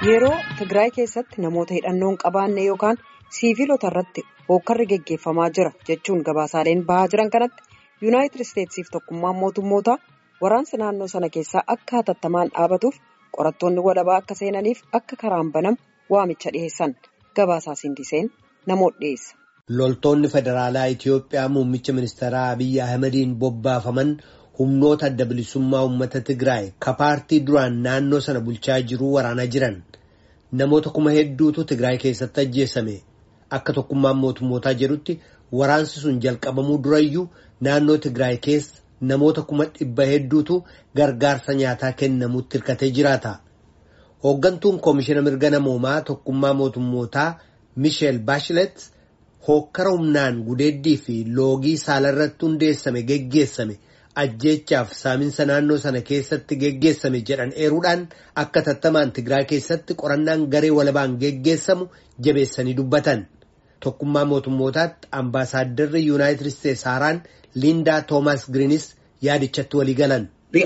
Yeroo Tigraay keessatti namoota hidhannoon qabaanne yookaan siiviilota irratti hookkarri geggeeffamaa jira jechuun gabaasaaleen bahaa jiran kanatti Yuunaayitid Isteetsiif tokkummaan mootummootaa waraansa naannoo sana keessaa akka hatattamaan dhaabatuuf qorattoonni walabaa akka seenaniif akka karaan banamu waamicha dhiyeessan. Gabaasaa Sindiseen namoota dhiyeessa. Loltoonni federaalaa Itiyoophiyaa muummicha ministeeraa Abiyyi Ahmediin bobbaafaman humnoota adda bilisummaa uummata Tigraay ka paartii duraan naannoo sana bulchaa jiru waraanaa jiran. Namoota kuma hedduutu Tigraay keessatti ajjeesame. Akka tokkummaan mootummootaa jedhutti waraansi sun jalqabamuu durayyuu naannoo Tigraay keessa namoota 100,000 hedduutu gargaarsa nyaataa kennamuutti hirkatee jiraata. Hooggantuun koomishina mirga namoomaa tokkummaa mootummootaa Michelle Bachelet hookkara humnaan gudeeddii fi loogii saalarratti hundeessame geggeessame ajjeechaaf saaminsa naannoo sana keessatti geggeessame jedhan eeruudhaan akka tattamaan Tigraay keessatti qorannaan garee walabaan geggeessamu jabeessanii dubbatan. Tokkummaa mootummootaatti ambaasaadarri Yuunaayitid Isteets haaraan Lindaa Toomas Giriinis yaadichatti walii galan.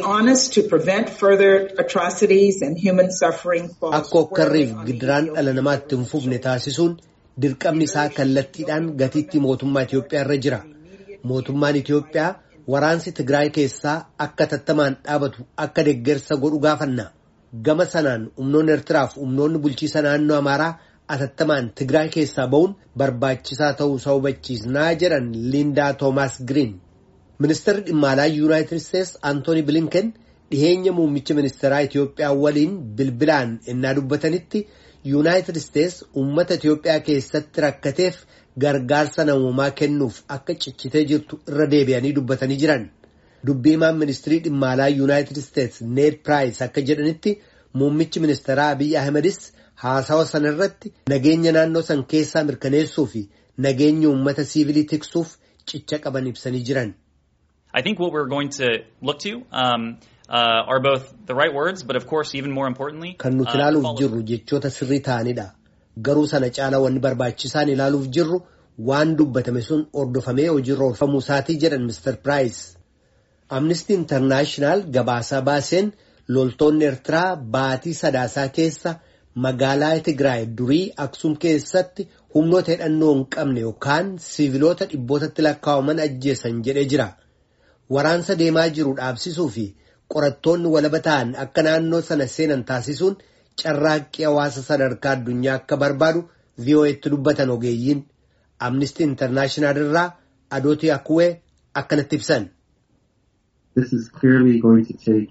Akka hookkarriif gidiraan dhala namaatti hin fufne taasisuun dirqamni isaa kallattiidhaan gatiitti mootummaa Itiyoophiyaa irra jira. Mootummaan Itiyoophiyaa waraansi Tigraay keessaa akka tattamaan dhaabatu akka deeggarsa godhu gaafanna. Gama sanaan humnoonni Eertiraaf humnoonni bulchiisa naannoo Amaaraa atattamaan Tigraay keessaa ba'uun barbaachisaa ta'uu isaa hubachiisnaa jedhan Lindaa Toomas Giriin. Ministeerri dhimma alaa Yuunaayitid Isteets Antooni Bilinken dhiheenya muummicha ministeeraa Itiyoophiyaa waliin bilbilaan ennaa dubbatanitti Yuunaayitid Isteets uummata Itiyoophiyaa keessatti rakkateef gargaarsa namoomaa kennuuf akka cichitee jirtu irra deebi'anii dubbatanii jiran. Dubbiimaan ministirii dhimma alaa Yuunaayitid Isteets Ned Price akka jedhanitti muummichi ministeeraa Abiyyi Ahmedis haasawa sana irratti nageenya naannoo san keessaa mirkaneessuu fi nageenya uummata siivilii tiksuuf cicha qaban ibsanii jiran. I think what we're going to look to are both the right words, but of course even more importantly, kan nuti ilaaluuf jirru jechoota sirrii ta'anidha. Garuu sana caalaa wanni barbaachisaan ilaaluuf jirru waan dubbatame sun hordofamee hojiirra oolfamuu isaatii jedhan Mr. Price. Amnesty International gabaasaa baaseen loltoonni Eertiraa baatii sadaasaa keessa magaalaa Tigraay durii Aksum keessatti humnoota hidhannoo hin qabne yookaan siiviloota dhibbootatti lakkaa'aman ajjeesan jedhee jira. Waraansa deemaa jiru dhaabsisuu fi qorattoonni walaba ta'an akka naannoo sana seenan taasisuun carraaqqii hawaasa sadarkaa addunyaa akka barbaadu VOA'tti dubbatan ogeeyyiin. Amnesty International irraa Adooti Akuwee akkanatti ibsan. This is clearly going to take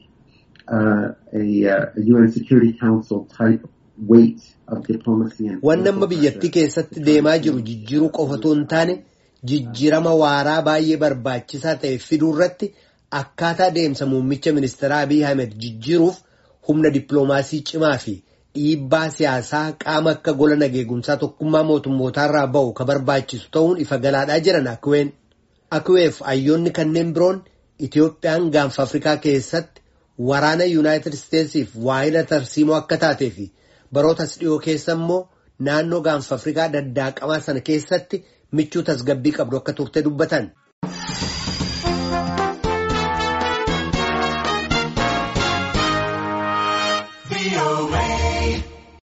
a UN Security Council type weight of diplomacy and waan amma biyyattii keessatti deemaa jiru jijjiiruu qofatu hin taane jijjiirama waaraa baay'ee barbaachisaa ta'e fiduu irratti akkaataa deemsa muummicha ministeeraa Abiyyi Ahmed jijjiiruuf humna dippiloomaasii cimaa fi dhiibbaa siyaasaa qaama akka gola nageegumsaa tokkummaa mootummootaarraa ba'u ka barbaachisu ta'uun ifa galaadhaa jiran Akuween. Akuweef hayyoonni kanneen biroon Itiyoophiyaan gaanfa Afrikaa keessatti waraana Yuunaayitid Isteetsiif waa'ila tarsiimoo akka taatee fi barootas dhiyoo keessa immoo naannoo gaanfa Afrikaa daddaaqamaa sana keessatti michuu tasgabbii qabdu akka turte dubbatan.